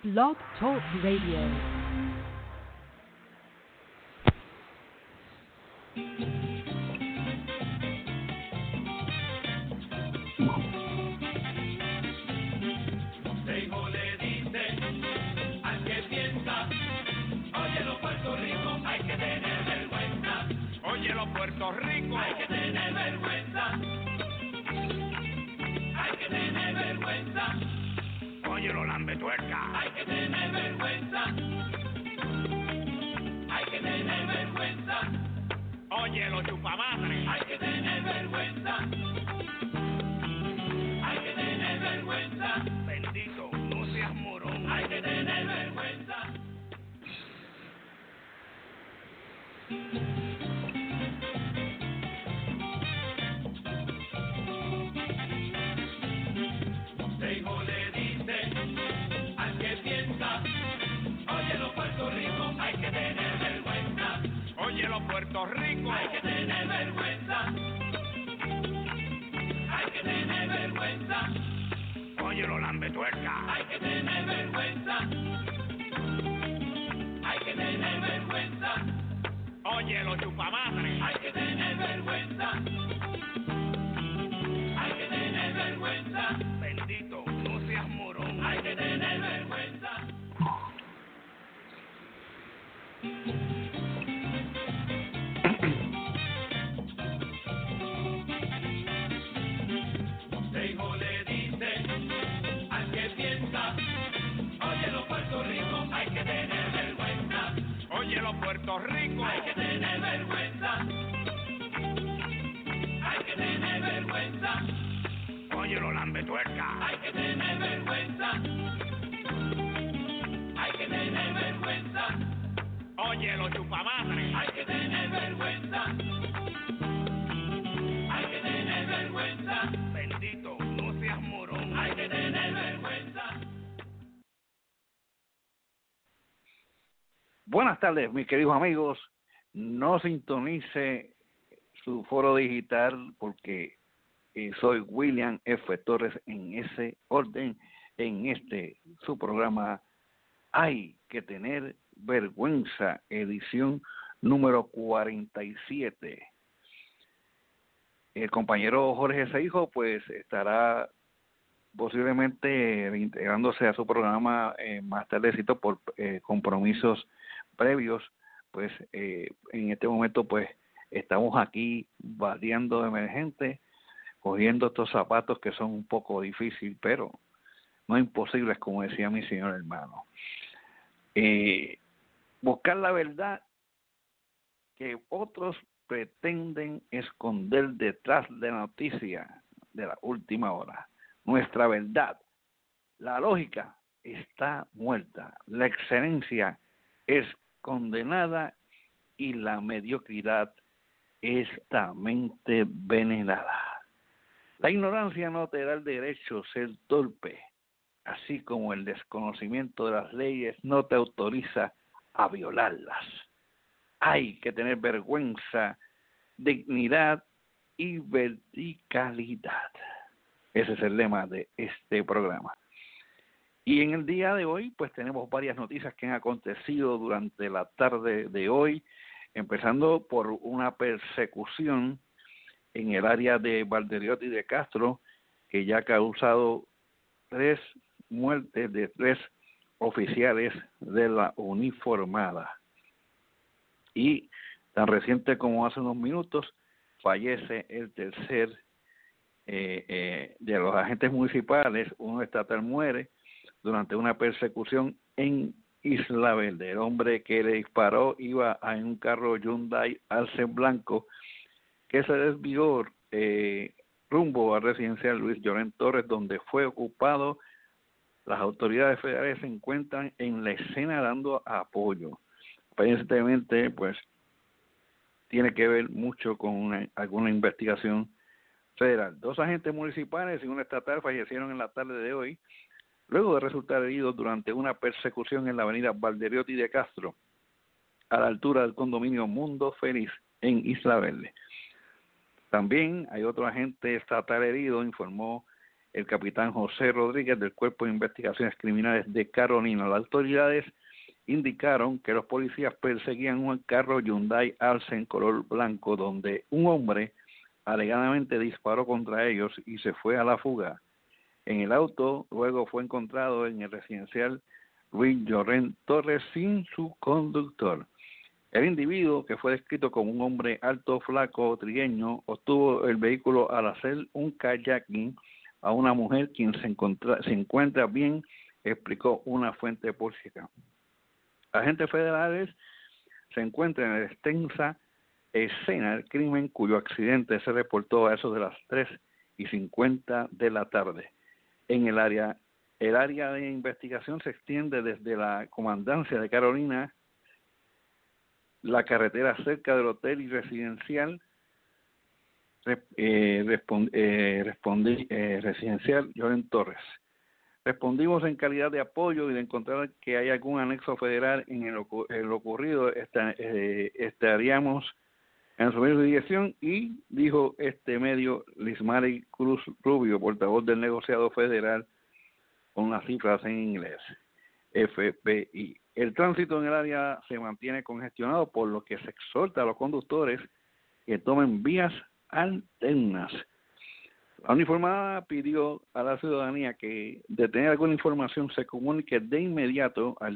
Blog Talk Radio. Puerto Rico, hay que tener vergüenza, hay que tener vergüenza. Oye, lo lambe tuerca, hay que tener vergüenza, hay que tener vergüenza. Oye, lo chupamadre, hay que tener vergüenza, hay que tener vergüenza. Bendito, no seas morón, hay que tener vergüenza. Oye, los Puerto Rico, hay que tener vergüenza, hay que tener vergüenza. Oye, lo lambe tuerca, hay que tener vergüenza, hay que tener vergüenza. Oye, los chupamadre, hay que tener vergüenza, hay que tener vergüenza. Bendito, no seas morón, hay que tener vergüenza. Oye, los Puerto Rico, hay que tener vergüenza, hay que tener vergüenza. Oye, lo lambe tuerca, hay que tener vergüenza, hay que tener vergüenza. Oye, los chupamadre, hay que tener vergüenza, hay que tener vergüenza. Bendito, no seas morón, hay que tener vergüenza. Buenas tardes, mis queridos amigos. No sintonice su foro digital porque soy William F. Torres en ese orden, en su programa Hay que tener vergüenza, edición número 47. El compañero Jorge Seijo pues estará posiblemente integrándose a su programa más tardecito por compromisos previos. Pues en este momento pues estamos aquí variando de emergente, cogiendo estos zapatos que son un poco difíciles, pero no imposibles, como decía mi señor hermano. Buscar la verdad que otros pretenden esconder detrás de la noticia de la última hora. Nuestra verdad, la lógica está muerta, la excelencia es condenada y la mediocridad estamente venerada. La ignorancia no te da el derecho a ser torpe, así como el desconocimiento de las leyes no te autoriza a violarlas. Hay que tener vergüenza, dignidad y verticalidad. Ese es el lema de este programa. Y en el día de hoy, pues tenemos varias noticias que han acontecido durante la tarde de hoy, empezando por una persecución en el área de Valderiotti y de Castro, que ya ha causado 3 muertes de 3 oficiales de la uniformada. Y tan reciente como hace unos minutos, fallece el tercer de los agentes municipales. Uno estatal muere durante una persecución en Isla Verde. El hombre que le disparó iba en un carro Hyundai Alce blanco que se desvió rumbo al residencial Luis Llorén Torres, donde fue ocupado. Las autoridades federales se encuentran en la escena dando apoyo. Aparentemente, pues, tiene que ver mucho con alguna investigación federal. 2 agentes municipales y un estatal fallecieron en la tarde de hoy, luego de resultar heridos durante una persecución en la avenida Valderiotti de Castro, a la altura del condominio Mundo Feliz en Isla Verde. También hay otro agente estatal herido, informó el capitán José Rodríguez del Cuerpo de Investigaciones Criminales de Carolina. Las autoridades indicaron que los policías perseguían un carro Hyundai Alce en color blanco donde un hombre alegadamente disparó contra ellos y se fue a la fuga. En el auto luego fue encontrado en el residencial Luis Llorén Torres sin su conductor. El individuo, que fue descrito como un hombre alto, flaco, trigueño, obtuvo el vehículo al hacer un kayaking a una mujer quien se encuentra bien, explicó una fuente policial. Agentes federales se encuentran en la extensa escena del crimen cuyo accidente se reportó a eso de las 3:50 de la tarde. En el área de investigación se extiende desde la comandancia de Carolina, la carretera cerca del hotel y residencial residencial Llorén Torres. Respondimos en calidad de apoyo y de encontrar que hay algún anexo federal en lo ocurrido, estaríamos en su dirección, y dijo este medio Lismari Cruz Rubio, portavoz del negociado federal, con las cifras en inglés, FBI. El tránsito en el área se mantiene congestionado, por lo que se exhorta a los conductores que tomen vías alternas. La uniformada pidió a la ciudadanía que de tener alguna información se comunique de inmediato al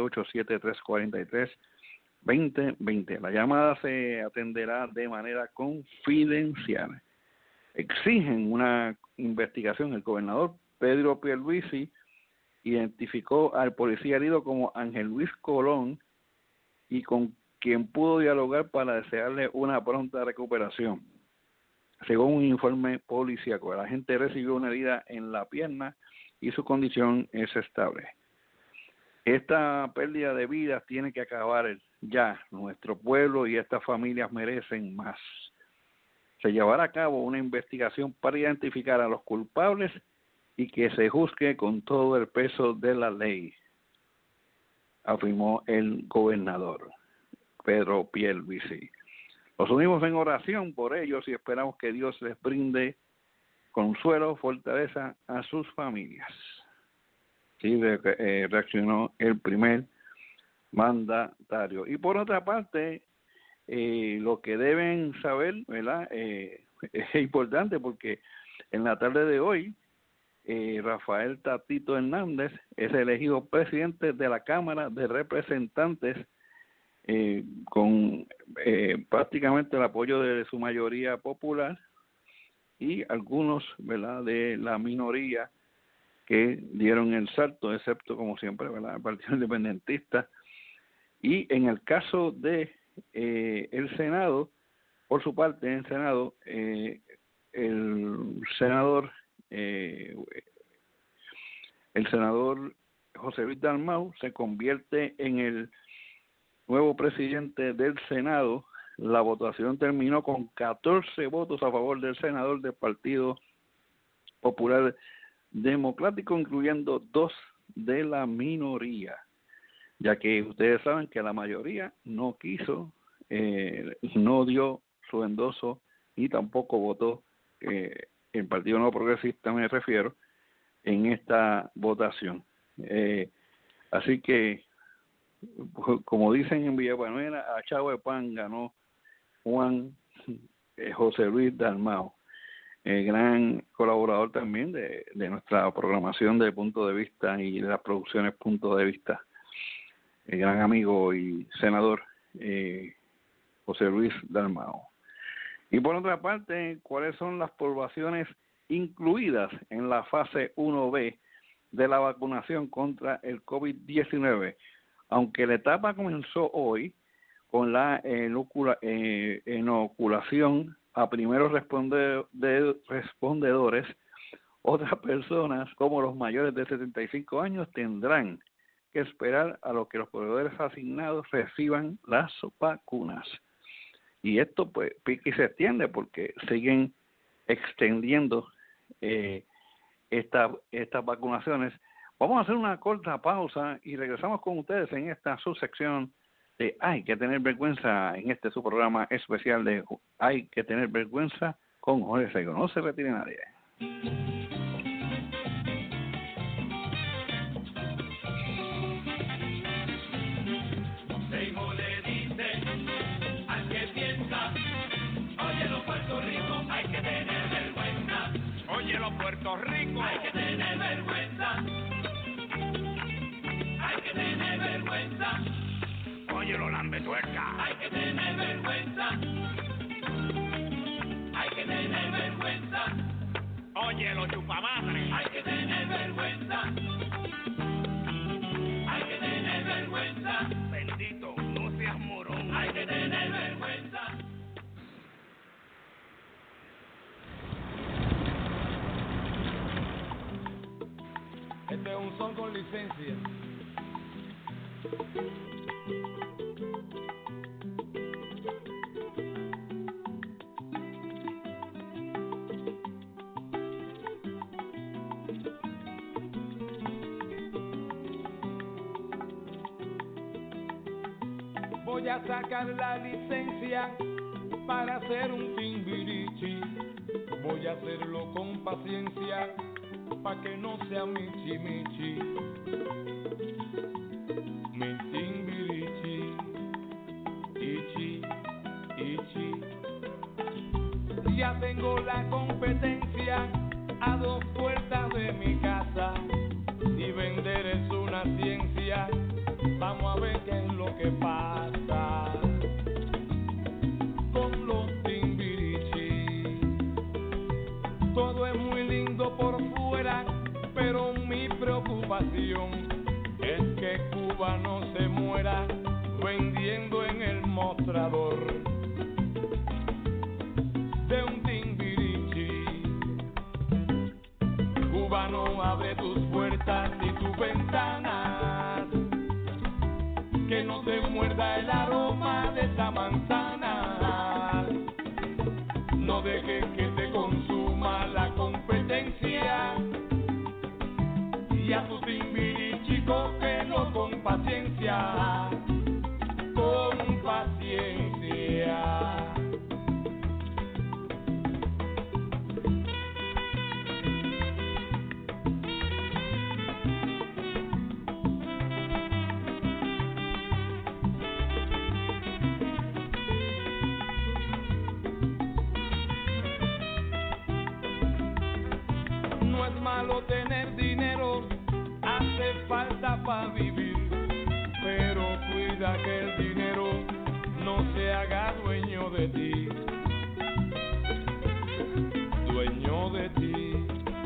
787-343-2020. La llamada se atenderá de manera confidencial. Exigen una investigación. El gobernador Pedro Pierluisi identificó al policía herido como Ángel Luis Colón y con quien pudo dialogar para desearle una pronta recuperación. Según un informe policíaco, el agente recibió una herida en la pierna y su condición es estable. Esta pérdida de vidas tiene que acabar ya. Nuestro pueblo y estas familias merecen más. Se llevará a cabo una investigación para identificar a los culpables y que se juzgue con todo el peso de la ley, afirmó el gobernador Pedro Pierluisi. Nos unimos en oración por ellos y esperamos que Dios les brinde consuelo, fortaleza a sus familias. Sí, reaccionó el primer mandatario. Y por otra parte, lo que deben saber, ¿verdad? Es importante porque en la tarde de hoy, Rafael Tatito Hernández es elegido presidente de la Cámara de Representantes con prácticamente el apoyo de su mayoría popular y algunos, ¿verdad?, de la minoría que dieron el salto, excepto, como siempre, ¿verdad?, el Partido Independentista. Y en el caso de el Senado, por su parte, en el Senado, el senador José Luis Dalmau se convierte en el nuevo presidente del Senado. La votación terminó con 14 votos a favor del senador del Partido Popular Democrático, incluyendo 2 de la minoría, ya que ustedes saben que la mayoría no quiso, no dio su endoso y tampoco votó, el Partido No Progresista me refiero, en esta votación. Así que, como dicen en Villanueva, a chavo de pan ganó Juan José Luis Dalmau, gran colaborador también de nuestra programación de Punto de Vista y de las producciones Punto de Vista, el gran amigo y senador José Luis Dalmau. Y por otra parte, ¿cuáles son las poblaciones incluidas en la fase 1B de la vacunación contra el COVID-19? Aunque la etapa comenzó hoy con la inoculación a primeros respondedores, otras personas como los mayores de 75 años tendrán que esperar a lo que los proveedores asignados reciban las vacunas. Y esto pues pique y se extiende porque siguen extendiendo estas vacunaciones. Vamos a hacer una corta pausa y regresamos con ustedes en esta subsección de Hay que tener vergüenza, en este su programa especial de Hay que tener vergüenza con Jorge Sego. No se retire nadie. ritmo. Hay que tener vergüenza. Hay que tener vergüenza. Oye, lo lambetuerca. Hay que tener vergüenza. Hay que tener vergüenza. Oye, lo chupamadre. Hay que tener vergüenza. Hay que tener vergüenza. Bendito, no seas morón. Hay que tener vergüenza. Este es un son con licencia. Voy a sacar la licencia para hacer un timbirichi. Voy a hacerlo con paciencia pa' que no sea michi michi. Mi timbirichi, ichi, ichi. Ya tengo la competencia a 2 puertas de mi casa. Y vender es una ciencia. Vamos a ver qué es lo que pasa con los timbirichi. Todo es muy lindo por fuera, pero mi preocupación es que Cuba no se muera vendiendo en el mostrador de un timbirichi. Cubano, abre tus puertas y tus ventanas, que no te muerda el aroma de esa manzana. No dejes que te consuma la competencia. Y a tu timbirichi cógelo con paciencia. Con paciencia. No es malo tener dinero, hace falta para vivir, pero cuida que el dinero no se haga dueño de ti, dueño de ti.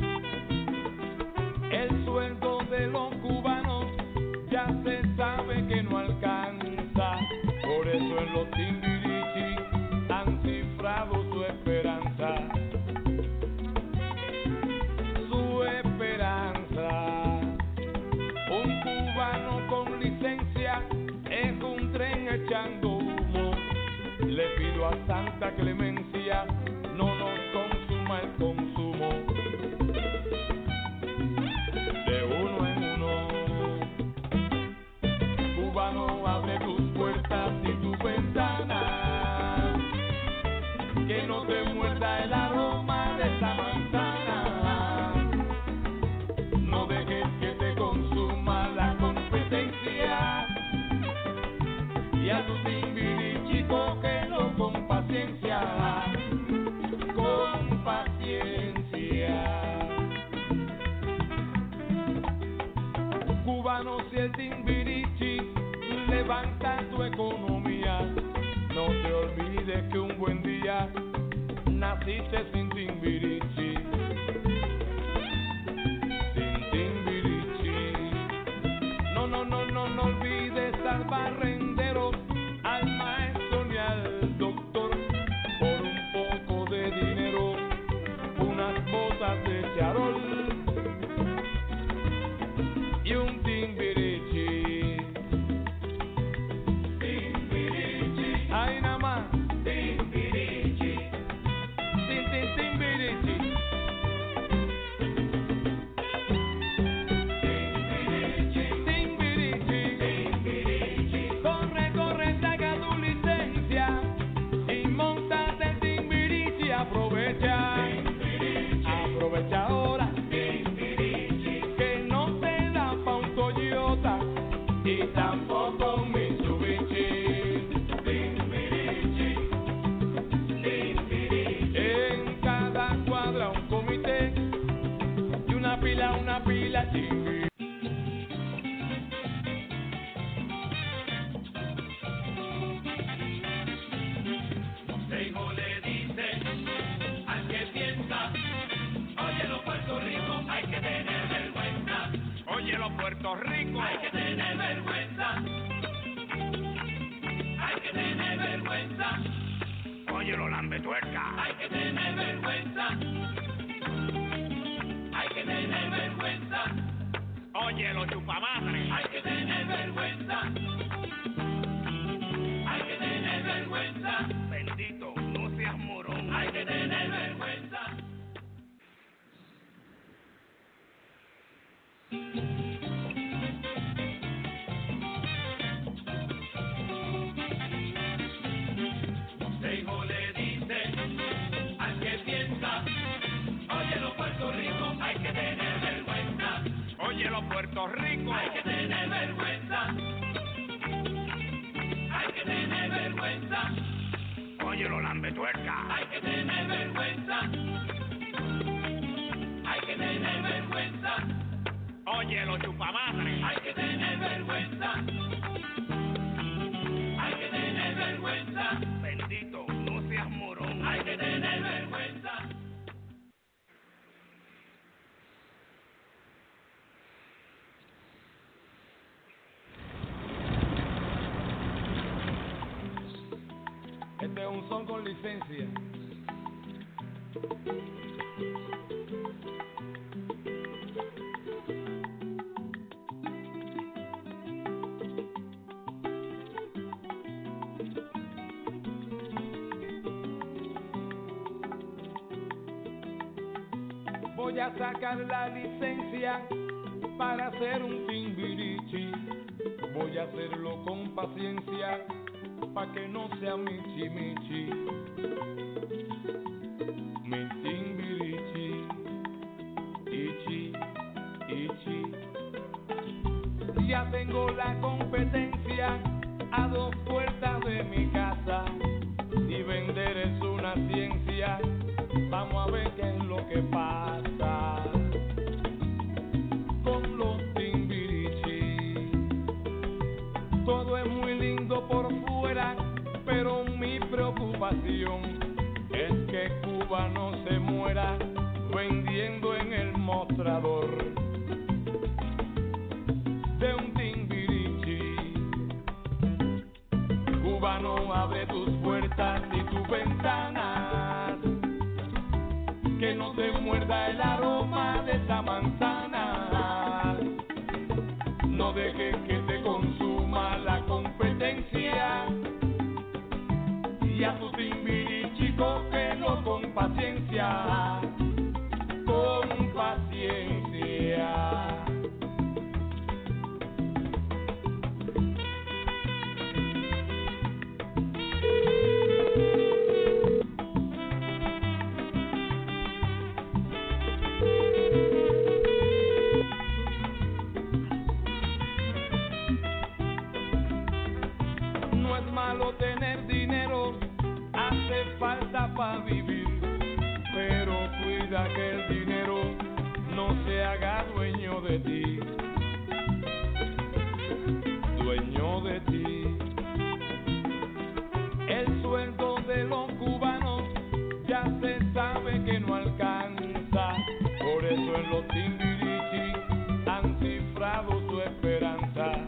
El sueldo de los cubanos ya se sabe que no alcanza, por eso en los timbirichi han cifrado su esperanza. Un cubano con licencia es un tren echando humo. Le pido a Santa Clemencia no nos consuma el consumo de uno en uno. Cubano, abre tus puertas y tus ventanas, que no te muerda el aroma de esa manzana. No dejes que te consuma la competencia. Y a tu timbirichi cógelo con paciencia. Con paciencia. Cubano, si el timbirichi levanta tu economía, no te olvides que un buen día naciste sin timbirichi. No olvides al barrendero, al maestro ni al doctor, por un poco de dinero, unas botas de charol y un timbirichi. Timbirichi, ay nada más. Timbirichi, timbirichi. Aprovecha ahora que no te da pa' un Toyota y tampoco un Mitsubishi. En cada cuadra un comité y una Rico. Hay que tener vergüenza. Hay que tener vergüenza. Oye, lo lambe tuerca. Hay que tener vergüenza. Hay que tener vergüenza. Oye, lo chupamadre. Hay que tener vergüenza. Hay que tener vergüenza. Bendito, no seas morón. Hay que tener vergüenza. Seijo le dice al que piensa, oye los Puerto Rico, hay que tener vergüenza. Oye, los Puerto Rico. Hay que tener vergüenza. Hay que tener vergüenza. Oye, lo lambe tuerca. Hay que tener vergüenza. Hay que tener vergüenza. Oye, lo chupamadre. Hay que tener vergüenza. Hay que tener vergüenza. Bendito, no seas morón. Hay que tener vergüenza. Este es un son con licencia. Voy a sacar la licencia para hacer un timbirichi. Voy a hacerlo con paciencia, pa' que no sea michi michi. Mi timbirichi, ichi, ichi. Ya tengo la competencia a 2 puertas de mi casa. Y vender es una ciencia, vamos a ver qué es lo que pasa con los timbirichi. Todo es muy lindo por fuera, pero mi preocupación es que Cuba no se muera vendiendo en el mostrador de un timbirichi. Cubano, abre tus puertas y tus ventanas, que no te muerda el aroma de esa manzana. No dejes que te consuma la competencia, y a tu timbirichi cógelo con paciencia, con paciencia. No es malo tener dinero, hace falta para vivir, pero cuida que el dinero no se haga dueño de ti, dueño de ti. El sueldo de los cubanos ya se sabe que no alcanza, por eso en los timbirichi han cifrado su esperanza.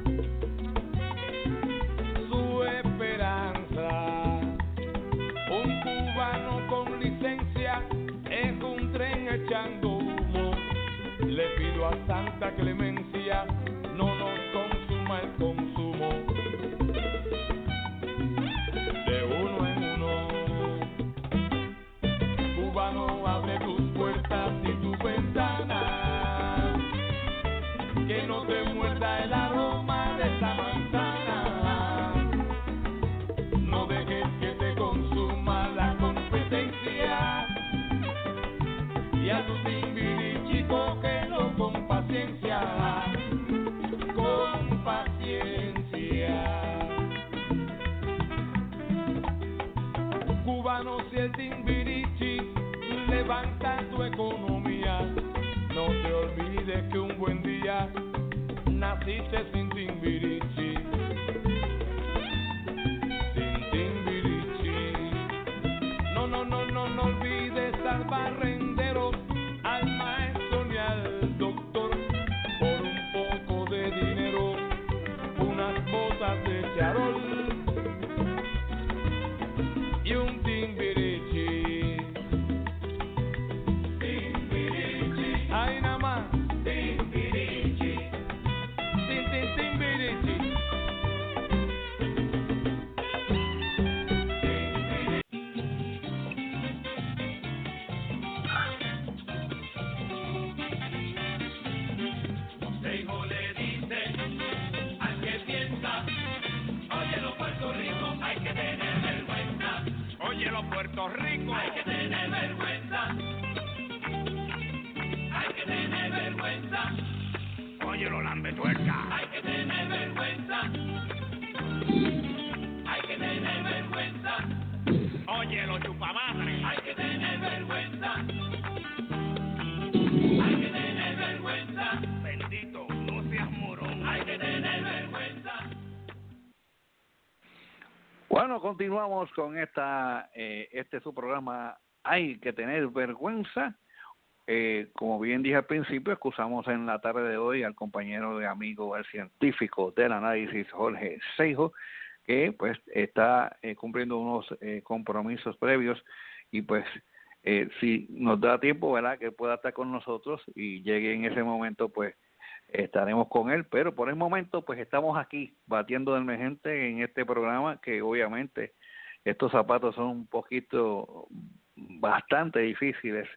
Su esperanza. Un cubano con licencia es un tren echando humo. Le pido a Santa Clemencia no nos consuma el consumo de uno en uno. Cubano, abre tus puertas y tus ventanas, que no te muerda el aroma de esa manzana. No dejes que te consuma la competencia, y a tu timbirichi cógelo con paciencia, con paciencia. Cubano, si el timbirichi levanta tu economía, no te olvides que un buen día naciste sin timbirichi. Sin timbirichi. No, no, no, no, no olvides al barrendero, al maestro ni al doctor, por un poco de Timbirichi. Seijo le dice al que piensa, oye los Puerto Rico, hay que tener vergüenza. Oye, los Puerto Rico. Hay que tener vergüenza. Hay que tener vergüenza. Oye, los lambetuerca. Hay que tener vergüenza. Hay que tener vergüenza. Oye, los chupamadres. Hay que tener vergüenza. Hay que tener vergüenza. Bendito, no seas morón. Hay que tener vergüenza. Bueno, continuamos con este su programa Hay que tener vergüenza. Como bien dije al principio, excusamos en la tarde de hoy al compañero de amigo, el científico del análisis, Jorge Seijo, que pues está cumpliendo unos compromisos previos y pues si nos da tiempo, ¿verdad?, que pueda estar con nosotros y llegue en ese momento, pues estaremos con él, pero por el momento pues estamos aquí batiendo de emergente en este programa, que obviamente estos zapatos son un poquito bastante difíciles.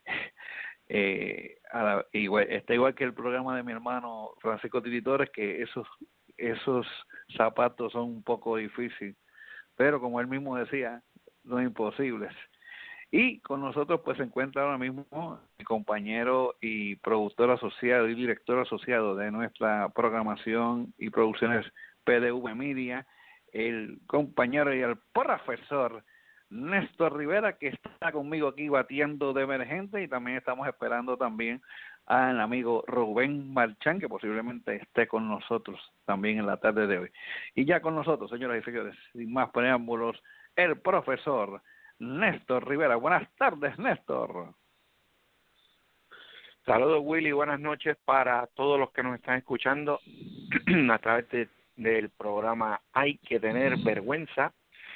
Está igual que el programa de mi hermano Francisco Tiritores, que esos zapatos son un poco difíciles, pero como él mismo decía, no imposibles. Y con nosotros pues se encuentra ahora mismo mi compañero y productor asociado y director asociado de nuestra programación y producciones PDV Media, el compañero y el profesor Néstor Rivera, que está conmigo aquí batiendo de emergente, y también estamos esperando también al amigo Rubén Marchán, que posiblemente esté con nosotros también en la tarde de hoy. Y ya con nosotros, señoras y señores, sin más preámbulos, el profesor Néstor Rivera. Buenas tardes, Néstor. Saludos, Willy, buenas noches para todos los que nos están escuchando a través del programa Hay que tener vergüenza.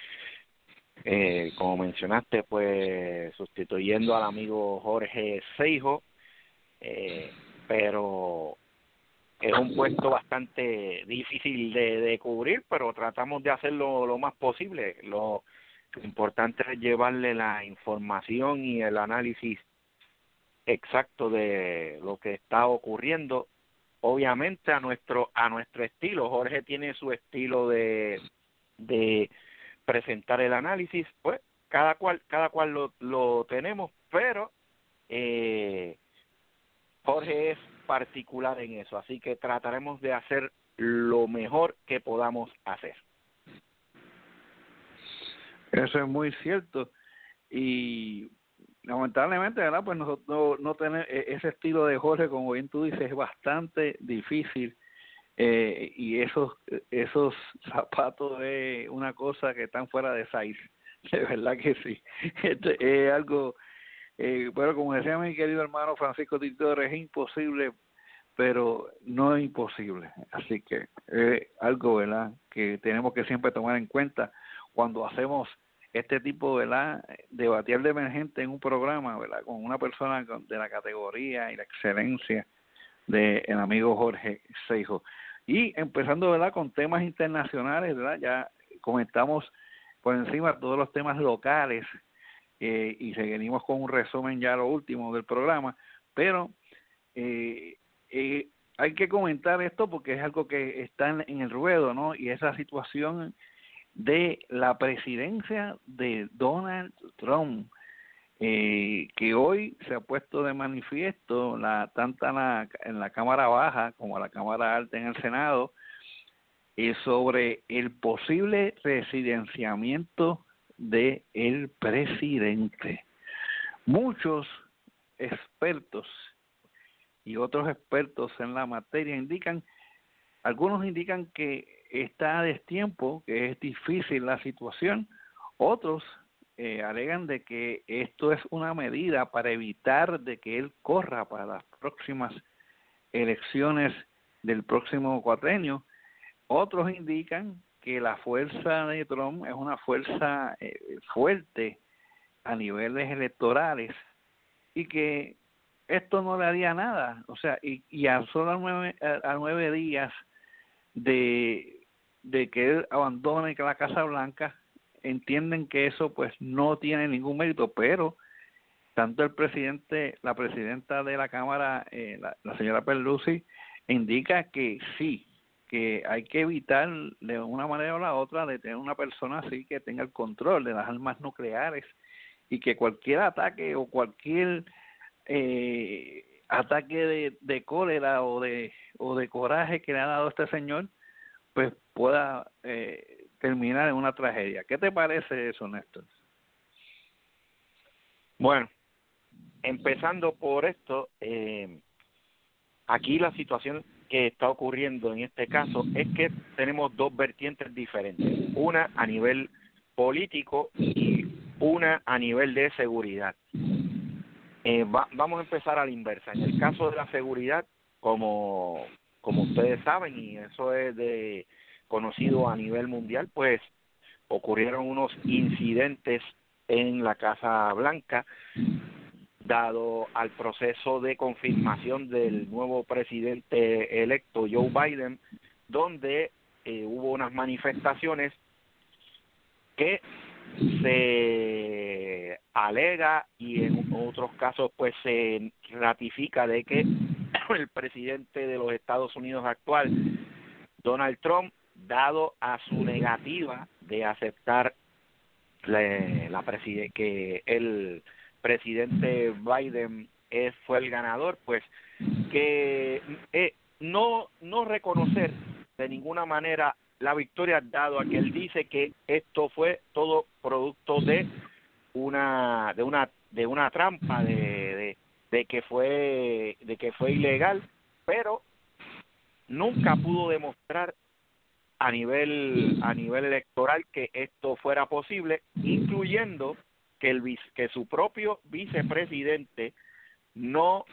Como mencionaste, pues sustituyendo al amigo Jorge Seijo, pero es un puesto bastante difícil de cubrir, pero tratamos de hacerlo lo más posible. Lo importante es llevarle la información y el análisis exacto de lo que está ocurriendo, obviamente a nuestro estilo. Jorge tiene su estilo de presentar el análisis, pues cada cual lo tenemos, pero Jorge es particular en eso, así que trataremos de hacer lo mejor que podamos hacer. Eso es muy cierto, y lamentablemente, ¿verdad?, pues nosotros no tener ese estilo de Jorge, como bien tú dices, es bastante difícil, y esos zapatos es una cosa que están fuera de size, de verdad que sí. Es algo, pero como decía mi querido hermano Francisco Titor, es imposible, pero no es imposible. Así que es algo, ¿verdad?, que tenemos que siempre tomar en cuenta cuando hacemos este tipo, ¿verdad?, de batear de emergente en un programa, ¿verdad?, con una persona de la categoría y la excelencia del amigo Jorge Seijo. Y empezando, ¿verdad?, con temas internacionales, ¿verdad?, ya comentamos por encima todos los temas locales, y seguimos con un resumen ya lo último del programa, pero hay que comentar esto porque es algo que está en el ruedo, ¿no?, y esa situación de la presidencia de Donald Trump, que hoy se ha puesto de manifiesto tanto en la Cámara Baja como la Cámara Alta en el Senado, sobre el posible residenciamiento de el presidente. Muchos expertos y otros expertos en la materia algunos indican que está a destiempo, que es difícil la situación. Otros alegan de que esto es una medida para evitar de que él corra para las próximas elecciones del próximo cuatrenio. Otros indican que la fuerza de Trump es una fuerza fuerte a niveles electorales y que esto no le haría nada. O sea, y a solo 9 días de que él abandone la Casa Blanca. Entienden que eso pues no tiene ningún mérito, pero tanto el presidente, la presidenta de la Cámara, la señora Pelosi, indica que sí, que hay que evitar de una manera o la otra de tener una persona así que tenga el control de las armas nucleares, y que cualquier ataque o cualquier ataque de cólera o de coraje que le ha dado este señor pues pueda terminar en una tragedia. ¿Qué te parece eso, Néstor? Bueno, empezando por esto, aquí la situación que está ocurriendo en este caso es que tenemos dos vertientes diferentes, una a nivel político y una a nivel de seguridad. Vamos a empezar a la inversa. En el caso de la seguridad, como ustedes saben, y eso es conocido a nivel mundial, pues ocurrieron unos incidentes en la Casa Blanca, dado al proceso de confirmación del nuevo presidente electo Joe Biden, donde hubo unas manifestaciones que se alega y en otros casos pues se ratifica de que el presidente de los Estados Unidos actual, Donald Trump, dado a su negativa de aceptar que el presidente Biden fue el ganador, pues que no reconocer de ninguna manera la victoria, dado a que él dice que esto fue todo producto de una trampa, de que fue ilegal, pero nunca pudo demostrar a nivel electoral que esto fuera posible, incluyendo que su propio vicepresidente no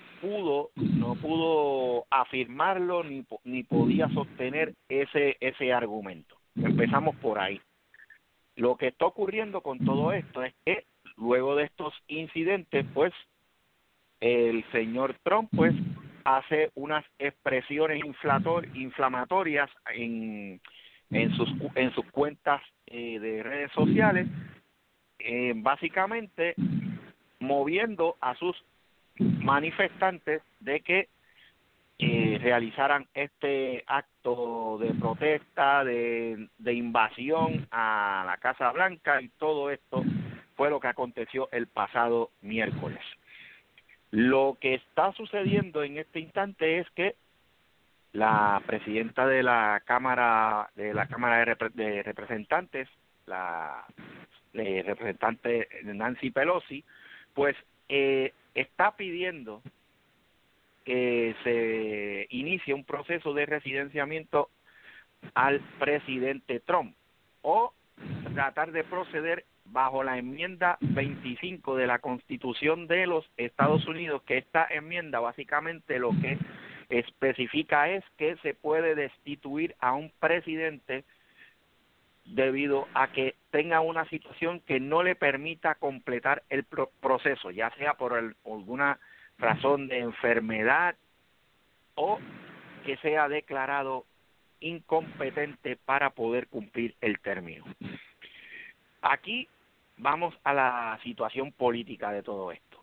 pudo afirmarlo ni podía sostener ese argumento. Empezamos por ahí. Lo que está ocurriendo con todo esto es que luego de estos incidentes, pues el señor Trump pues hace unas expresiones inflamatorias en sus cuentas de redes sociales, básicamente moviendo a sus manifestantes de que realizaran este acto de protesta, de invasión a la Casa Blanca, y todo esto fue lo que aconteció el pasado miércoles. Lo que está sucediendo en este instante es que la presidenta de la Cámara de Representantes, la representante Nancy Pelosi, pues está pidiendo que se inicie un proceso de residenciamiento al presidente Trump, o tratar de proceder bajo la enmienda 25 de la Constitución de los Estados Unidos, que esta enmienda básicamente lo que especifica es que se puede destituir a un presidente debido a que tenga una situación que no le permita completar el proceso, ya sea por alguna razón de enfermedad o que sea declarado incompetente para poder cumplir el término. Aquí vamos a la situación política de todo esto.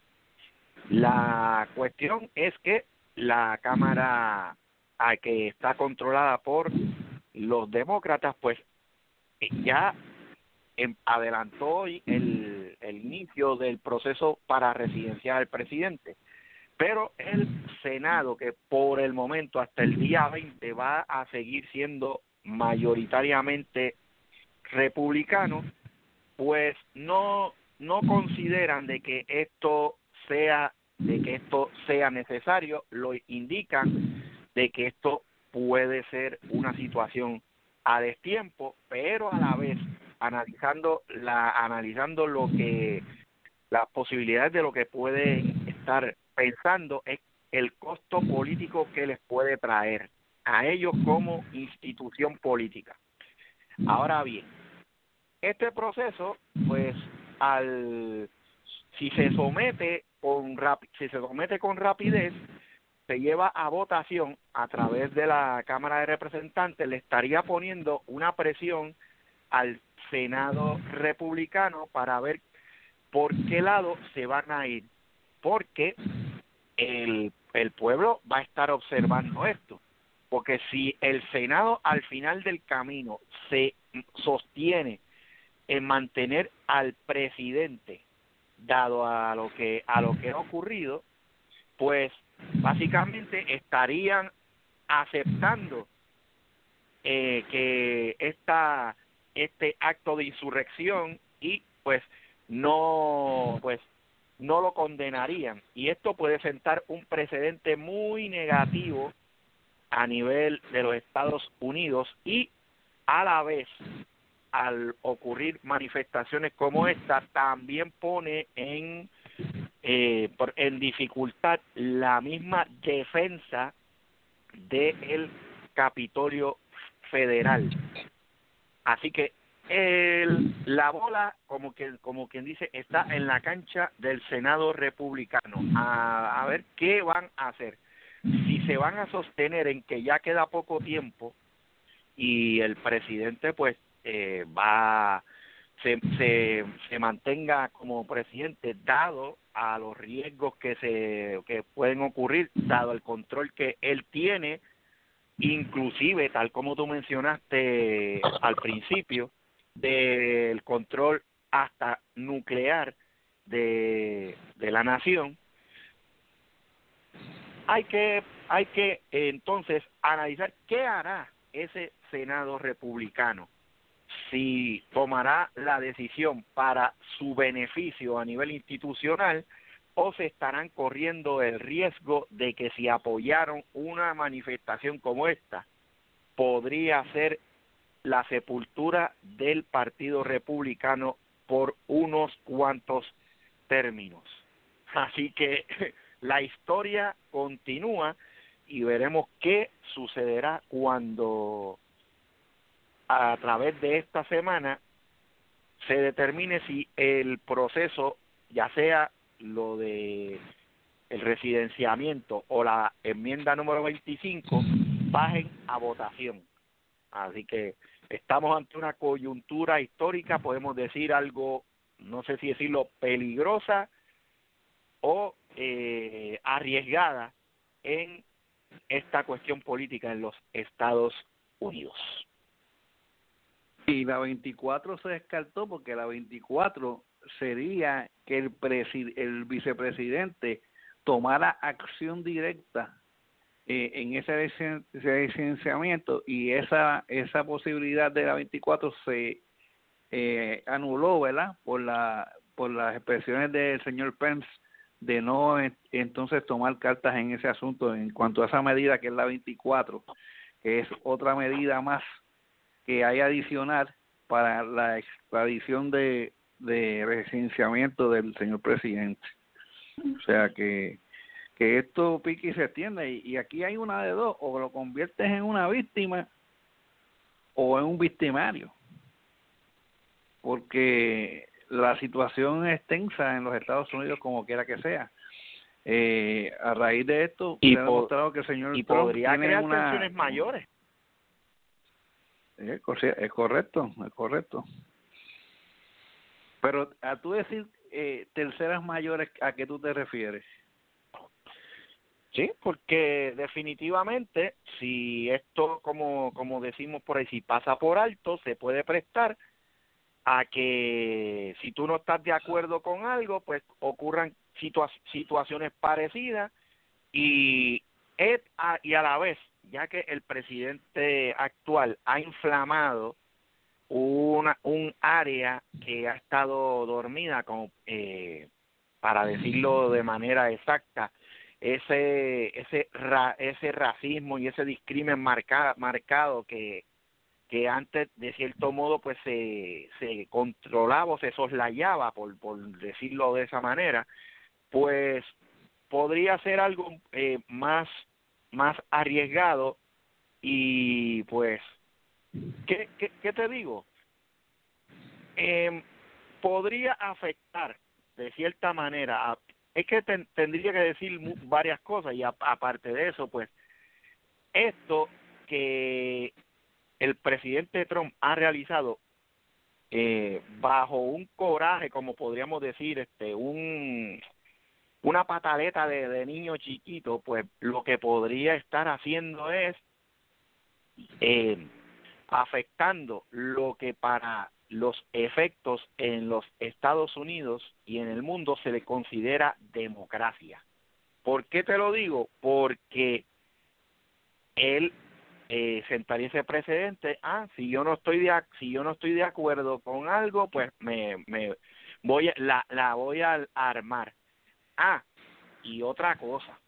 La cuestión es que la Cámara, que está controlada por los demócratas, pues ya adelantó el inicio del proceso para residenciar al presidente, pero el Senado, que por el momento hasta el día 20 va a seguir siendo mayoritariamente republicano, pues no consideran de que esto sea necesario. Lo indican de que esto puede ser una situación a destiempo, pero a la vez analizando lo que las posibilidades de lo que pueden estar pensando es el costo político que les puede traer a ellos como institución política. Ahora bien, este proceso, pues si se somete con rapidez, se lleva a votación a través de la Cámara de Representantes, le estaría poniendo una presión al Senado republicano para ver por qué lado se van a ir, porque el pueblo va a estar observando esto, porque si el Senado al final del camino se sostiene en mantener al presidente dado a lo que ha ocurrido, pues básicamente estarían aceptando que este acto de insurrección y pues no lo condenarían, y esto puede sentar un precedente muy negativo a nivel de los Estados Unidos, y a la vez, al ocurrir manifestaciones como esta, también pone en dificultad la misma defensa del Capitolio Federal. Así que la bola, como quien dice, está en la cancha del Senado republicano, a ver qué van a hacer. Si se van a sostener en que ya queda poco tiempo y el presidente pues se mantenga como presidente, dado a los riesgos que pueden ocurrir, dado el control que él tiene, inclusive tal como tú mencionaste al principio, del control hasta nuclear de la nación. Hay que entonces analizar qué hará ese Senado republicano, si tomará la decisión para su beneficio a nivel institucional, o se estarán corriendo el riesgo de que si apoyaron una manifestación como esta, podría ser la sepultura del Partido Republicano por unos cuantos términos. Así que la historia continúa y veremos qué sucederá cuando a través de esta semana se determine si el proceso, ya sea lo de el residenciamiento o la enmienda número 25, bajen a votación. Así que estamos ante una coyuntura histórica, podemos decir algo, no sé si decirlo, peligrosa o arriesgada en esta cuestión política en los Estados Unidos. Y la 24 se descartó porque la 24 sería que el vicepresidente tomara acción directa en ese licenciamiento, y esa posibilidad de la 24 se anuló, ¿verdad? Por las expresiones del señor Pence de no entonces tomar cartas en ese asunto en cuanto a esa medida que es la 24, que es otra medida más que hay adicional para la extradición de residenciamiento del señor presidente. O sea que esto pique y se extiende, y aquí hay una de dos: o lo conviertes en una víctima o en un victimario, porque la situación es tensa en los Estados Unidos como quiera que sea. A raíz de esto se ha demostrado que el señor Trump podría crear tensiones mayores. Es correcto. Pero a tú decir terceras mayores, ¿a qué tú te refieres? Sí, porque definitivamente si esto, como decimos por ahí, si pasa por alto, se puede prestar a que si tú no estás de acuerdo con algo, pues ocurran situaciones parecidas, y a la vez, ya que el presidente actual ha inflamado un área que ha estado dormida, como para decirlo de manera exacta, ese racismo y ese discrimen marcado que antes de cierto modo pues se controlaba o se soslayaba, por decirlo de esa manera, pues podría ser algo más arriesgado. Y pues ¿qué te digo? Podría afectar de cierta manera es que tendría que decir varias cosas, y aparte de eso, pues, esto que el presidente Trump ha realizado bajo un coraje, como podríamos decir, una pataleta de niño chiquito, pues lo que podría estar haciendo es afectando lo que para los efectos en los Estados Unidos y en el mundo se le considera democracia. ¿Por qué te lo digo? Porque él sentaría ese precedente. Si yo no estoy de acuerdo con algo, pues me voy la voy a armar. Y otra cosa,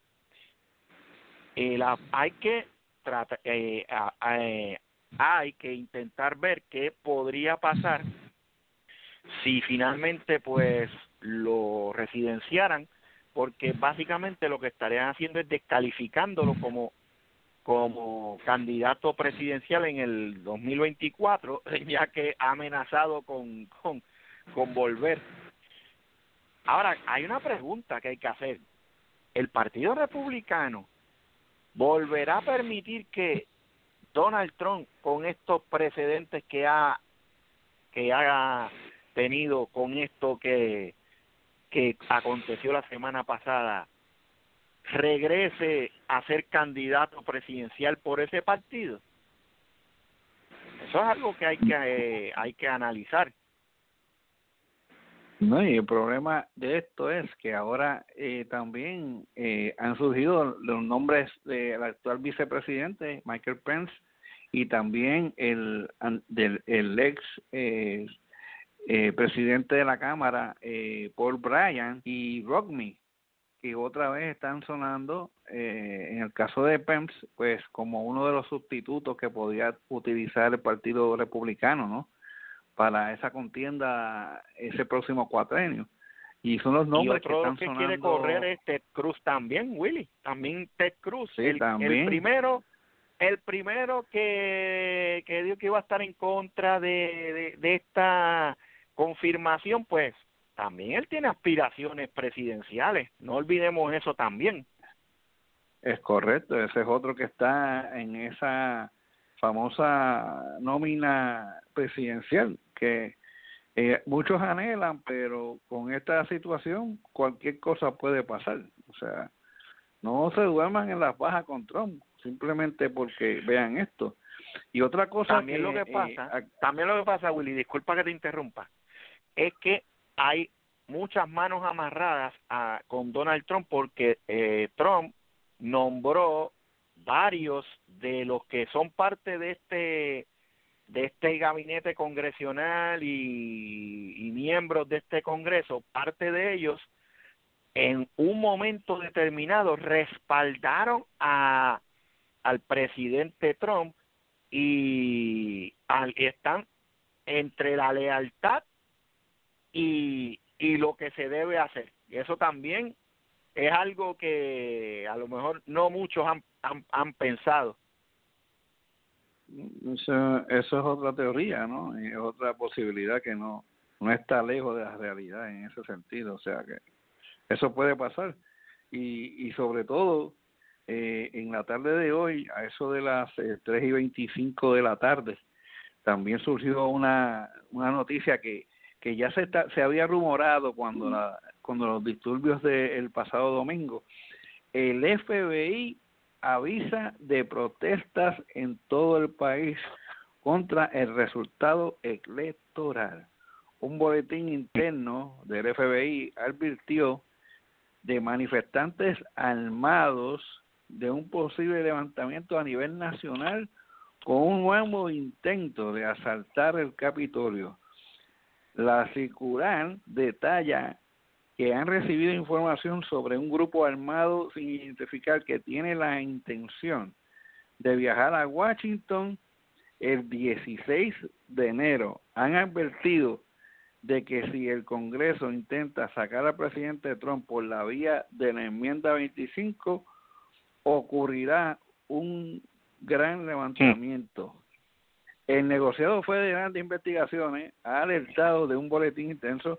hay que tratar, hay que intentar ver qué podría pasar si finalmente pues lo residenciaran, porque básicamente lo que estarían haciendo es descalificándolo como candidato presidencial en el 2024, ya que ha amenazado con volver. Ahora, hay una pregunta que hay que hacer. ¿El Partido Republicano volverá a permitir que Donald Trump, con estos precedentes que ha tenido con esto que aconteció la semana pasada, regrese a ser candidato presidencial por ese partido? Eso es algo que hay que analizar. No, y el problema de esto es que ahora también han surgido los nombres del actual vicepresidente Michael Pence y también el ex presidente de la Cámara Paul Bryan y Romney, que otra vez están sonando en el caso de Pence, pues como uno de los sustitutos que podía utilizar el Partido Republicano, ¿no?, para esa contienda ese próximo cuatrenio. Y son los nombres que están sonando. Y otro que quiere correr es Ted Cruz también, Willy. También Ted Cruz. Sí, también. El primero que dijo que iba a estar en contra de esta confirmación, pues también él tiene aspiraciones presidenciales. No olvidemos eso también. Es correcto. Ese es otro que está en esa famosa nómina presidencial que muchos anhelan, pero con esta situación cualquier cosa puede pasar. O sea, no se duerman en las bajas con Trump simplemente porque vean esto. Y otra cosa también lo que pasa, Willy, disculpa que te interrumpa, es que hay muchas manos amarradas con Donald Trump, porque Trump nombró varios de los que son parte de este gabinete congresional y miembros de este Congreso. Parte de ellos en un momento determinado respaldaron al presidente Trump y están entre la lealtad y lo que se debe hacer. Y eso también es algo que a lo mejor no muchos han pensado. Eso es otra teoría, ¿no? Es otra posibilidad que no está lejos de la realidad en ese sentido. O sea que eso puede pasar. Y sobre todo, en la tarde de hoy, a eso de las 3:25 de la tarde, también surgió una noticia que ya se había rumorado cuando los disturbios del pasado domingo. El FBI avisa de protestas en todo el país contra el resultado electoral. Un boletín interno del FBI advirtió de manifestantes armados de un posible levantamiento a nivel nacional con un nuevo intento de asaltar el Capitolio. La circular detalla que han recibido información sobre un grupo armado sin identificar que tiene la intención de viajar a Washington el 16 de enero. Han advertido de que si el Congreso intenta sacar al presidente Trump por la vía de la enmienda 25, ocurrirá un gran levantamiento. El negociado federal de investigaciones ha alertado de un boletín intenso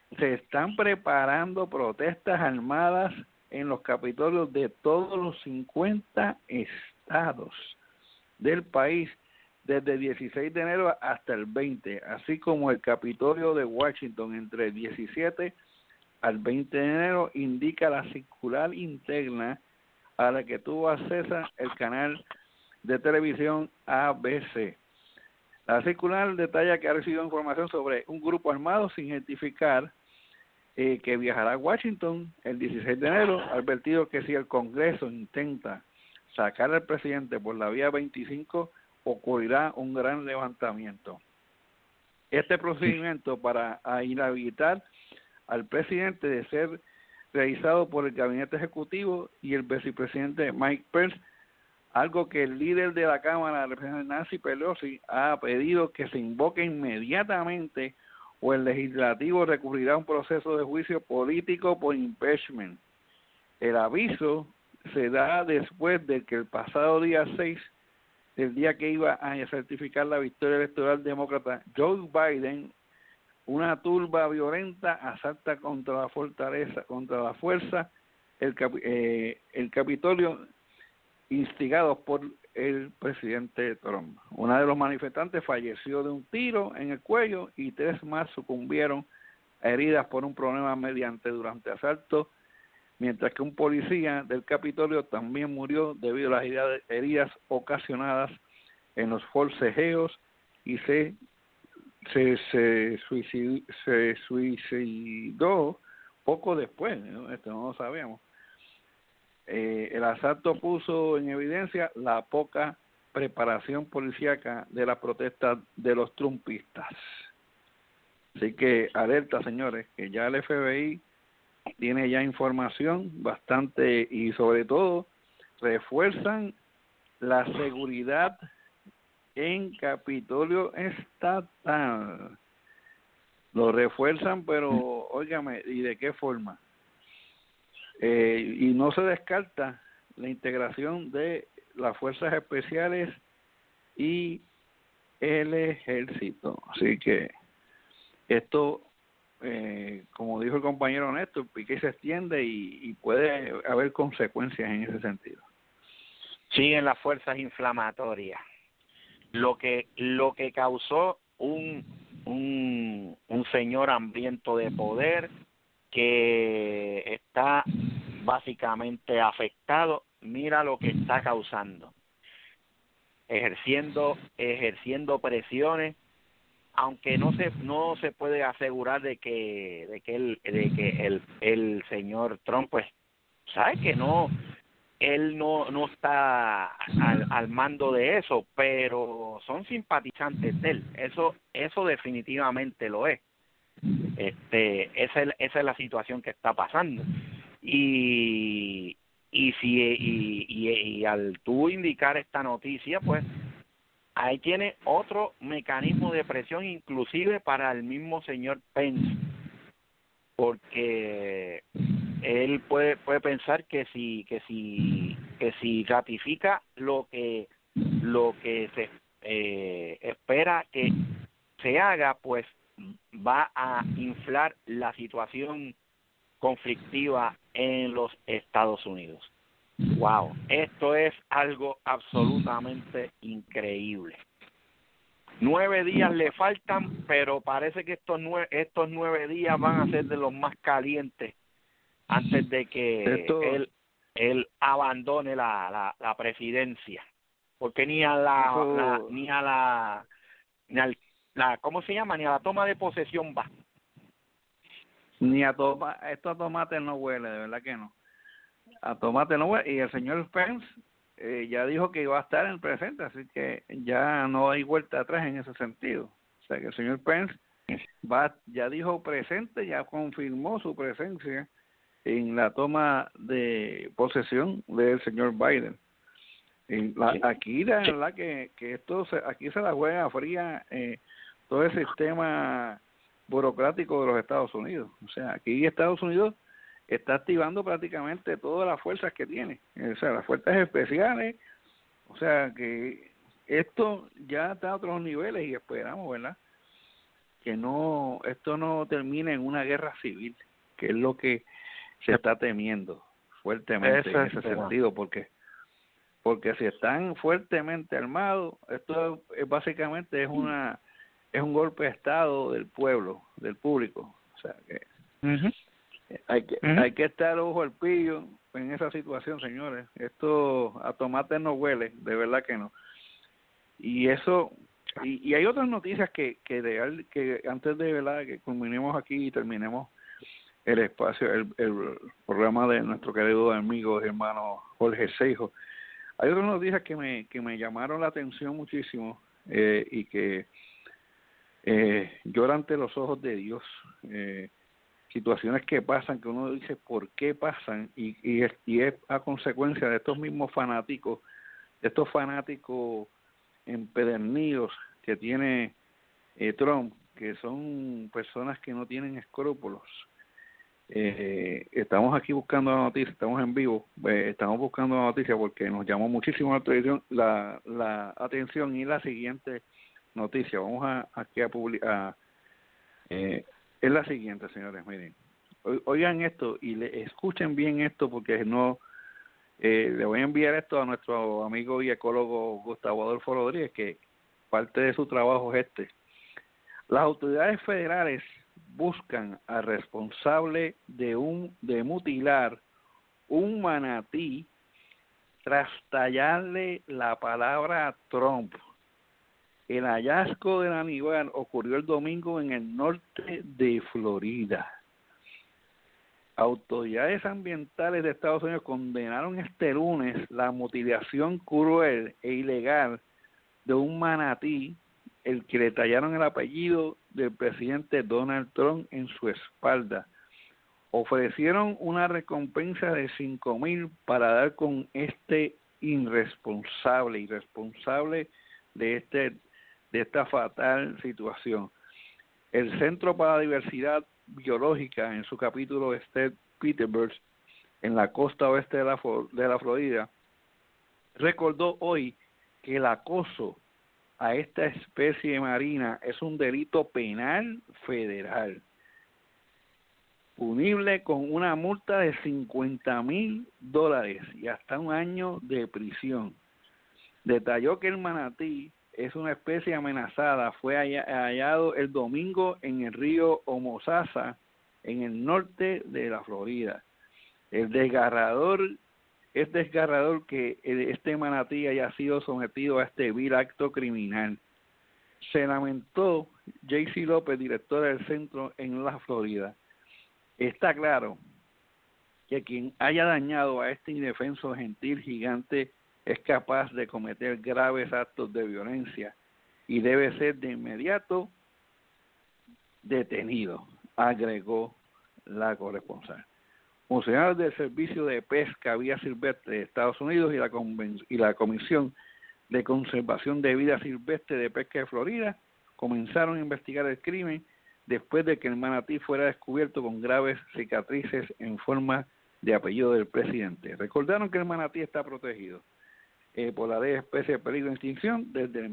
se están preparando protestas armadas en los capitolios de todos los 50 estados del país desde el 16 de enero hasta el 20, así como el Capitolio de Washington entre el 17 al 20 de enero, indica la circular interna a la que tuvo acceso el canal de televisión ABC. La circular detalla que ha recibido información sobre un grupo armado sin identificar que viajará a Washington el 16 de enero, advertido que si el Congreso intenta sacar al presidente por la vía 25, ocurrirá un gran levantamiento. Este procedimiento para inhabilitar al presidente de ser realizado por el gabinete ejecutivo y el vicepresidente Mike Pence, algo que el líder de la Cámara de Representantes, Nancy Pelosi, ha pedido que se invoque inmediatamente o el legislativo recurrirá a un proceso de juicio político por impeachment. El aviso se da después de que el pasado día 6, el día que iba a certificar la victoria electoral demócrata, Joe Biden, una turba violenta asalta contra la fortaleza, contra la fuerza, el Capitolio, instigados por el presidente Trump. Una de los manifestantes falleció de un tiro en el cuello y 3 más sucumbieron a heridas por un problema durante asalto, mientras que un policía del Capitolio también murió debido a las heridas ocasionadas en los forcejeos y se suicidó poco después, ¿no? Esto no lo sabíamos. El asalto puso en evidencia la poca preparación policíaca de la protesta de los trumpistas. Así que alerta, señores, que ya el FBI tiene ya información bastante y sobre todo refuerzan la seguridad en Capitolio Estatal. Lo refuerzan, pero óigame, ¿y de qué forma? Y no se descarta la integración de las fuerzas especiales y el ejército. Así que esto, como dijo el compañero Néstor, pique se extiende y puede haber consecuencias en ese sentido. Siguen las fuerzas inflamatorias. Lo que causó un señor hambriento de poder que está básicamente afectado, mira lo que está causando, ejerciendo presiones, aunque no se puede asegurar de que el señor Trump, pues sabe que él no está al mando de eso, pero son simpatizantes de él, eso definitivamente lo es. Esa es la situación que está pasando, y al tú indicar esta noticia, pues ahí tiene otro mecanismo de presión, inclusive para el mismo señor Pence, porque él puede pensar que si ratifica lo que se espera que se haga, pues va a inflar la situación conflictiva en los Estados Unidos. Wow, esto es algo absolutamente increíble. 9 días le faltan, pero parece que estos 9 días van a ser de los más calientes antes de que él abandone la presidencia, porque ni a la ¿cómo se llama? Ni a la toma de posesión va. Esto a tomate no huele, de verdad que no. A tomate no huele. Y el señor Pence ya dijo que iba a estar en el presente, así que ya no hay vuelta atrás en ese sentido. O sea que el señor Pence ya dijo presente, ya confirmó su presencia en la toma de posesión del señor Biden. Aquí la verdad que esto aquí se la juega fría todo el sistema burocrático de los Estados Unidos. O sea, aquí Estados Unidos está activando prácticamente todas las fuerzas que tiene, o sea, las fuerzas especiales. O sea que esto ya está a otros niveles y esperamos, ¿verdad?, que no esto no termine en una guerra civil, que es lo que se está temiendo fuertemente en ese sentido, porque si están fuertemente armados, esto básicamente es un golpe de estado del pueblo, del público, o sea que hay que estar ojo al pillo en esa situación, señores. Esto a tomate no huele, de verdad que no. Y eso y hay otras noticias que antes de verdad que culminemos aquí y terminemos el espacio, el programa de nuestro querido amigo hermano Jorge Seijo. Hay otras noticias que me llamaron la atención muchísimo y que lloran ante los ojos de Dios. Situaciones que pasan, que uno dice por qué pasan, y es a consecuencia de estos mismos fanáticos, de estos fanáticos empedernidos que tiene Trump, que son personas que no tienen escrúpulos. Estamos aquí buscando la noticia, estamos en vivo, estamos buscando la noticia porque nos llamó muchísimo la atención y la siguiente noticia. Vamos aquí a publicar. Es la siguiente, señores, miren. Oigan esto y escuchen bien esto porque no le voy a enviar esto a nuestro amigo y ecólogo Gustavo Adolfo Rodríguez, que parte de su trabajo es este. Las autoridades federales buscan al responsable de mutilar un manatí tras tallarle la palabra a Trump. El hallazgo del animal ocurrió el domingo en el norte de Florida. Autoridades ambientales de Estados Unidos condenaron este lunes la mutilación cruel e ilegal de un manatí, el que le tallaron el apellido del presidente Donald Trump en su espalda. Ofrecieron una recompensa de $5,000 para dar con este irresponsable de esta fatal situación. El Centro para la Diversidad Biológica, en su capítulo St. Petersburg, en la costa oeste de la Florida, recordó hoy que el acoso a esta especie marina es un delito penal federal, punible con una multa de $50,000 y hasta 1 año de prisión. Detalló que el manatí es una especie amenazada, fue hallado el domingo en el río Homosassa, en el norte de la Florida. Es desgarrador que este manatí haya sido sometido a este vil acto criminal. Se lamentó J.C. López, director del centro en la Florida. Está claro que quien haya dañado a este indefenso gentil gigante es capaz de cometer graves actos de violencia y debe ser de inmediato detenido, agregó la corresponsal. Funcionarios del Servicio de Pesca Vía Silvestre de Estados Unidos y la Comisión de Conservación de Vida Silvestre de Pesca de Florida comenzaron a investigar el crimen después de que el manatí fuera descubierto con graves cicatrices en forma de apellido del presidente. Recordaron que el manatí está protegido por la ley de especie de peligro de extinción desde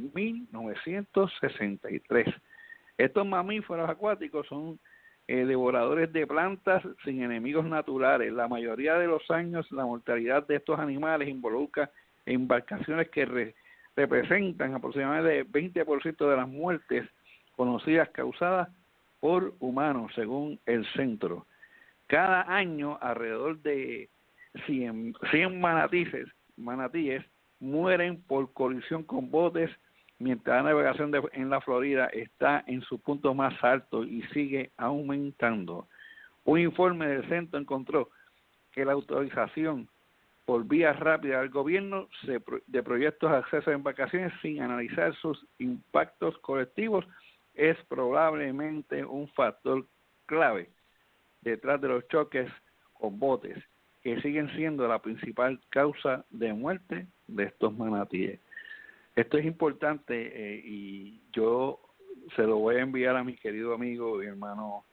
1963. Estos mamíferos acuáticos son devoradores de plantas sin enemigos naturales. La mayoría de los años la mortalidad de estos animales involucra embarcaciones que representan aproximadamente 20% de las muertes conocidas causadas por humanos, según el centro. Cada año alrededor de 100 manatíes mueren por colisión con botes, mientras la navegación en la Florida está en su punto más alto y sigue aumentando. Un informe del centro encontró que la autorización por vía rápida del gobierno de proyectos de acceso a embarcaciones sin analizar sus impactos colectivos es probablemente un factor clave detrás de los choques con botes, que siguen siendo la principal causa de muerte de estos manatíes. Esto es importante y yo se lo voy a enviar a mi querido amigo y hermano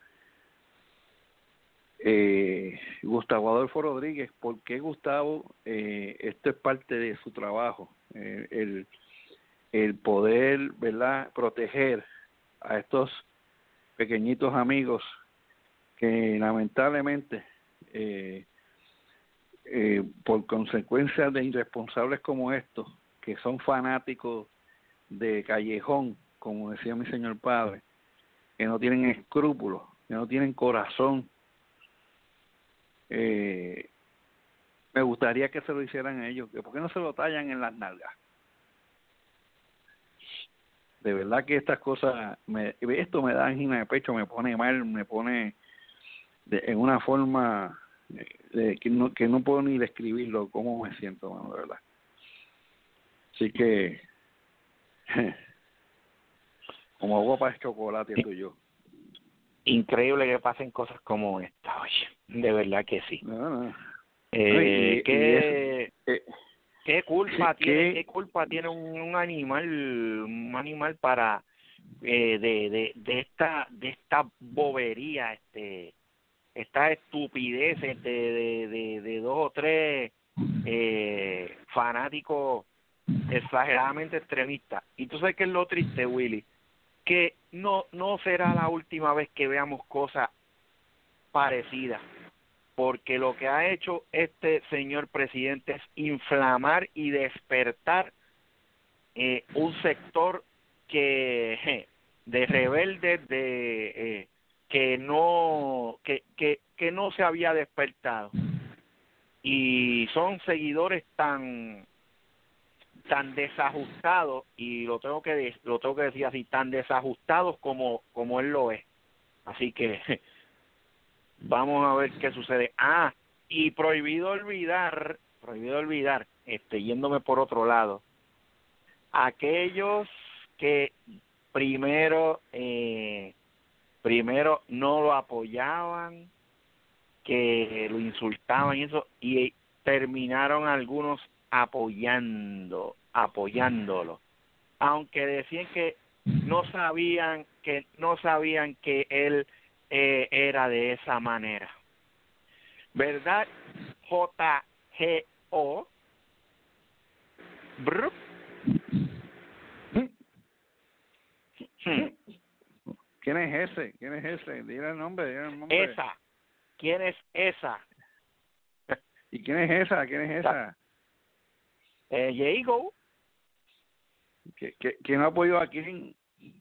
Gustavo Adolfo Rodríguez. ¿Por qué Gustavo? Esto es parte de su trabajo, el poder, ¿verdad?, proteger a estos pequeñitos amigos que lamentablemente por consecuencia de irresponsables como estos, que son fanáticos de callejón, como decía mi señor padre, que no tienen escrúpulos, que no tienen corazón, me gustaría que se lo hicieran ellos. ¿Por qué no se lo tallan en las nalgas? De verdad que estas cosas, esto me da angina de pecho, me pone mal, me pone en una forma que no puedo ni describirlo, cómo me siento, mano, de verdad. Así que, como agua para el chocolate, estoy yo. Increíble que pasen cosas como esta, oye, de verdad que sí. No. ¿Qué culpa tiene un animal para de esta bobería, estas estupideces de dos o tres fanáticos exageradamente extremistas? Y tú sabes que es lo triste, Willy, que no será la última vez que veamos cosas parecidas, porque lo que ha hecho este señor presidente es inflamar y despertar un sector de rebeldes que no se había despertado, y son seguidores tan desajustados, y lo tengo que decir así, tan desajustados como él lo es. Así que vamos a ver qué sucede. Y prohibido olvidar, yéndome por otro lado, aquellos que primero no lo apoyaban, que lo insultaban y eso, y terminaron algunos apoyándolo, aunque decían que no sabían que él era de esa manera, ¿verdad? JGO. Brr. ¿Quién es ese? Dile el nombre. Esa. ¿Quién es esa? ¿Y quién es esa? Diego. ¿Quién apoyó a quién?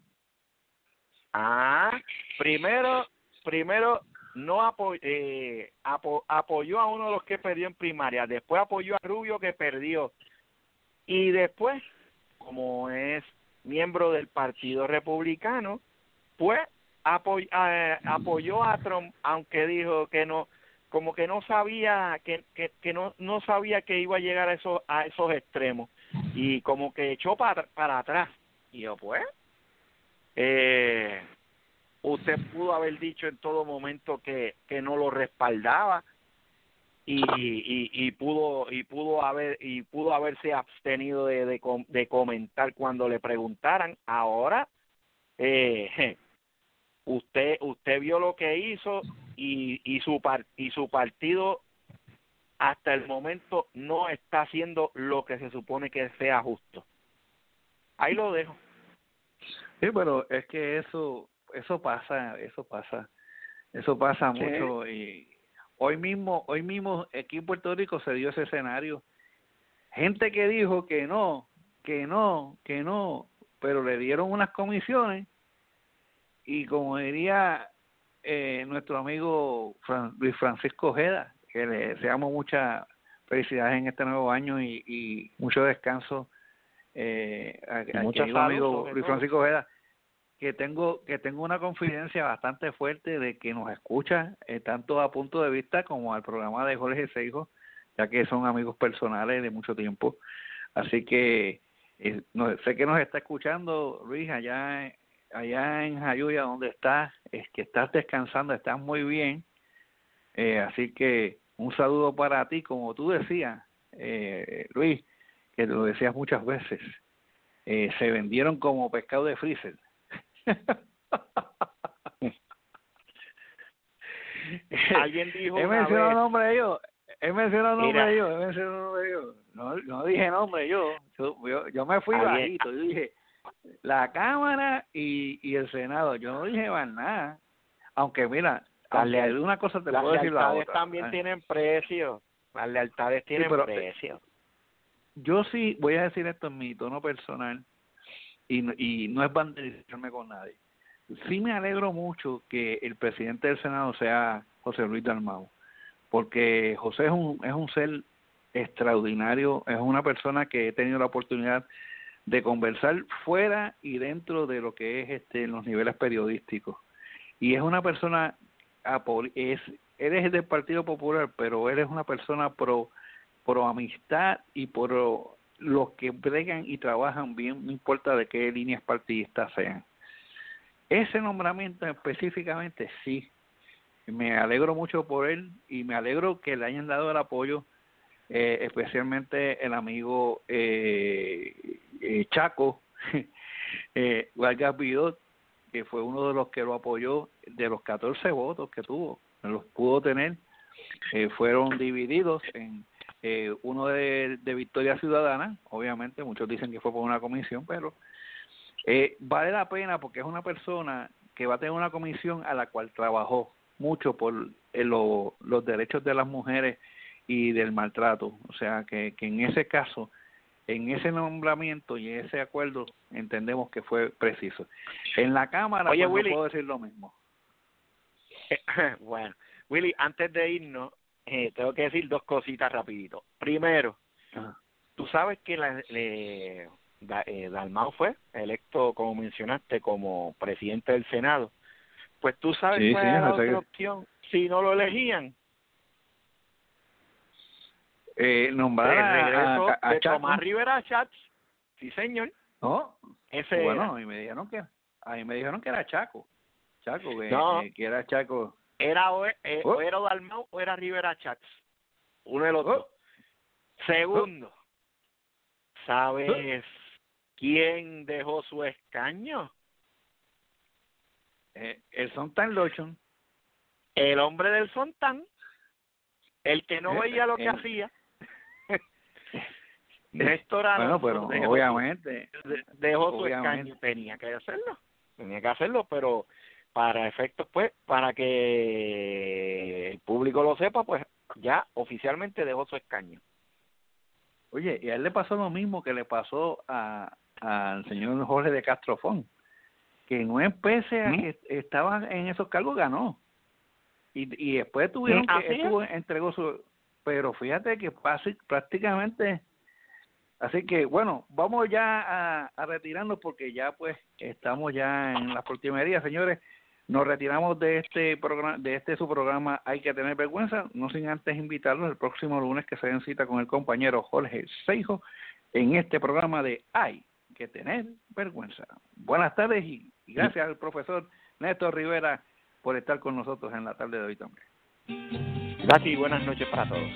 Primero no apoyó a uno de los que perdió en primaria, después apoyó a Rubio, que perdió, y después, como es miembro del Partido Republicano, pues apoyó a Trump, aunque dijo que no, como que no sabía que no sabía que iba a llegar a esos extremos, y como que echó para atrás. Y yo, pues, usted pudo haber dicho en todo momento que no lo respaldaba, y pudo haberse abstenido de comentar cuando le preguntaran. Ahora usted vio lo que hizo, y su partido hasta el momento no está haciendo lo que se supone que sea justo. Ahí lo dejo. Sí, pero es que eso pasa mucho, y hoy mismo aquí en Puerto Rico se dio ese escenario. Gente que dijo que no, pero le dieron unas comisiones, y como diría nuestro amigo Luis Francisco Ojeda, que le deseamos muchas felicidades en este nuevo año y mucho descanso, al querido amigo Luis Francisco Ojeda, que tengo una confidencia bastante fuerte de que nos escucha, tanto a punto de vista como al programa de Jorge Seijo, ya que son amigos personales de mucho tiempo. Así que sé que nos está escuchando, Luis, allá en Jayuya, donde estás, es que estás descansando, estás muy bien, así que un saludo para ti. Como tú decías, Luis, que lo decías muchas veces, se vendieron como pescado de freezer. Alguien dijo He mencionado nombre de ellos. No dije nombre yo me fui bajito. Yo dije, la Cámara y el Senado. Yo no dije más nada. Aunque mira, de una cosa te puedo decir la otra. Las lealtades también tienen precio. Las lealtades tienen precio. Yo sí voy a decir esto en mi tono personal y no es banderizarme con nadie. Sí me alegro mucho que el presidente del Senado sea José Luis Dalmau, porque José es un ser extraordinario, es una persona que he tenido la oportunidad de conversar fuera y dentro de lo que es en los niveles periodísticos, y es una persona él es del Partido Popular, pero él es una persona pro amistad y por los que bregan y trabajan bien, no importa de qué líneas partidistas sean. Ese nombramiento específicamente sí, me alegro mucho por él y me alegro que le hayan dado el apoyo, especialmente el amigo Chaco, Vargas Vidot, que fue uno de los que lo apoyó. De los 14 votos que tuvo, los pudo tener, fueron divididos en uno de Victoria Ciudadana, obviamente muchos dicen que fue por una comisión, pero vale la pena porque es una persona que va a tener una comisión a la cual trabajó mucho por los derechos de las mujeres y del maltrato. O sea que en ese caso, en ese nombramiento y ese acuerdo entendemos que fue preciso. En la Cámara, Oye, pues, Willy, no puedo decir lo mismo. Bueno, Willy, antes de irnos, tengo que decir dos cositas rapidito. Primero, tú sabes que Dalmau fue electo, como mencionaste, como presidente del Senado. Pues tú sabes cuál era la otra opción si no lo elegían. Nombrar el regreso a de Chaco. Tomás Rivera Schatz. Sí, señor. No, ese bueno, era. a mí me dijeron que era Chaco, No. que era Chaco. Era o era Dalmau o era Rivera Schatz. Uno de los dos. Segundo, ¿sabes quién dejó su escaño? El Sontan Lochon. El hombre del Sontán, el que no veía lo que hacía. Néstor Alonso. Bueno, pero obviamente dejó su escaño. Tenía que hacerlo, pero para efectos, pues, para que el público lo sepa, pues ya oficialmente dejó su escaño. Oye, y a él le pasó lo mismo que le pasó al señor Jorge de Castrofón, que no pese a que estaba en esos cargos, ganó. Y después tuvieron que entregó su, pero fíjate que prácticamente. Así que bueno, vamos ya a retirarnos porque ya pues estamos ya en la postrimería, señores. Nos retiramos de este programa, su programa Hay que tener vergüenza, no sin antes invitarlos el próximo lunes que se den cita con el compañero Jorge Seijo en este programa de Hay que tener vergüenza. Buenas tardes y gracias al profesor Néstor Rivera por estar con nosotros en la tarde de hoy también. Gracias y buenas noches para todos.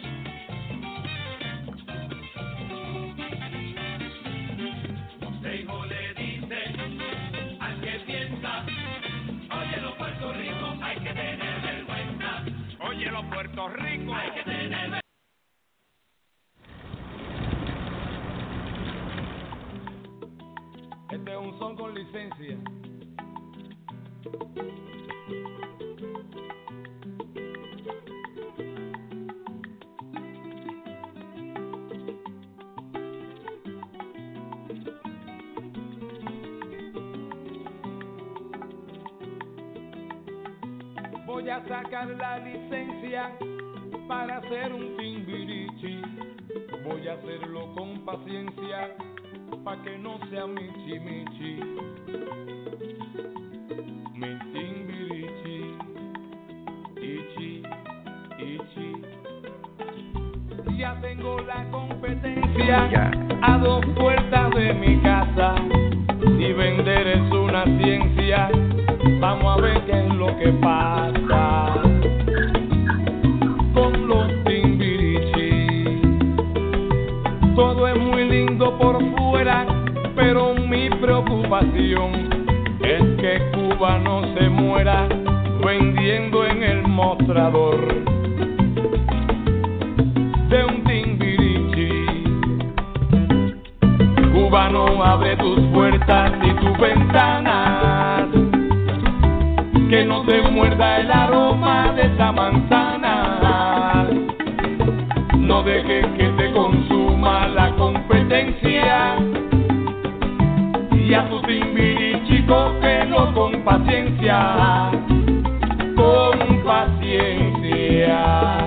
Seijo le dice al que piensa, óyelo Puerto Rico, hay que tener vergüenza. Óyelo Puerto Rico, hay que tener vergüenza. Este es un son con licencia. Voy a sacar la licencia para hacer un timbirichi. Voy a hacerlo con paciencia pa' que no sea michi michi. Mi timbirichi, ichi, ichi. Ya tengo la competencia a 2 puertas de mi casa. Y vender es una ciencia. Vamos a ver qué es lo que pasa con los timbirichi. Todo es muy lindo por fuera, pero mi preocupación es que Cuba no se muera vendiendo en el mostrador de un timbirichi. Cubano, abre tus puertas y tus ventanas, que no te muerda el aroma de esa manzana. No dejes que te consuma la competencia, y a tu timbirichi cógelo con paciencia, con paciencia.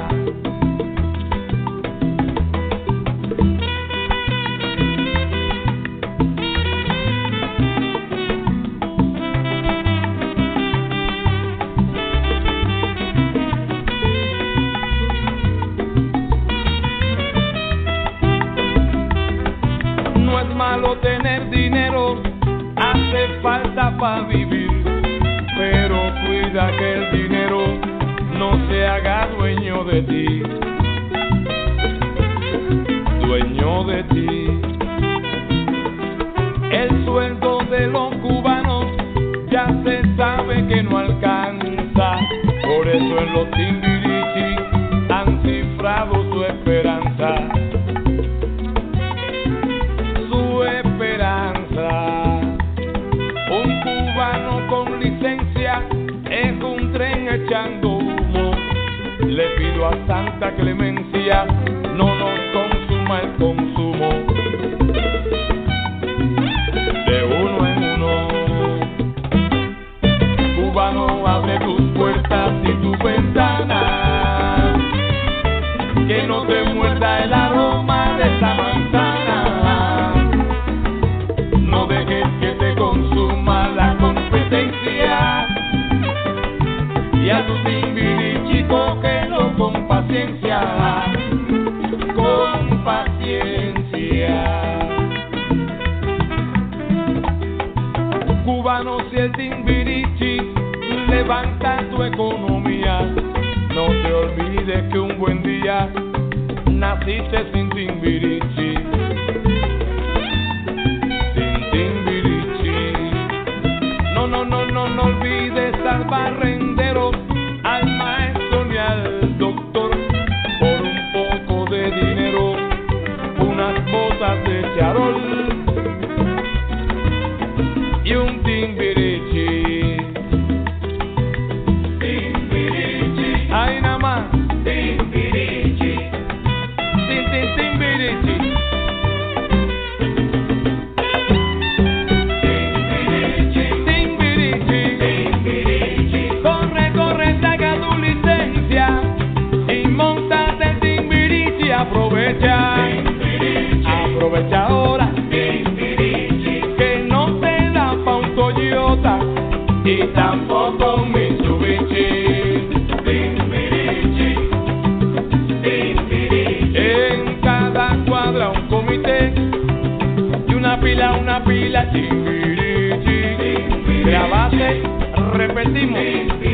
No es malo tener dinero, hace falta para vivir, pero cuida que el dinero no se haga dueño de ti, dueño de ti. El sueldo de los cubanos ya se sabe que no alcanza, por eso en los timbirichi han cifrado su esperanza. Un cubano con licencia es un tren echando humo. Le pido a Santa Clemencia no nos consuma el consumo de uno en uno. Cubano, abre tus puertas y tus ventanas, que no te muerda el aroma de esa manzana. No dejes que te consuma la competencia, y a tu timbirichi cógelo con paciencia, con paciencia. Cubano, si el timbirichi levanta tu economía, no te olvides que un buen día naciste sin timbirichi. No olvides al barrendero, al maestro ni al doctor, por un poco de dinero, unas botas de charol y un timbirichi. Timbirichi, ay nada más. Timbirichi, timbirichi. Aprovecha ahora, que no te da pa' un Toyota y tampoco un Mitsubishi. En cada cuadra un comité y una pila timbirichi. Grabate, repetimos.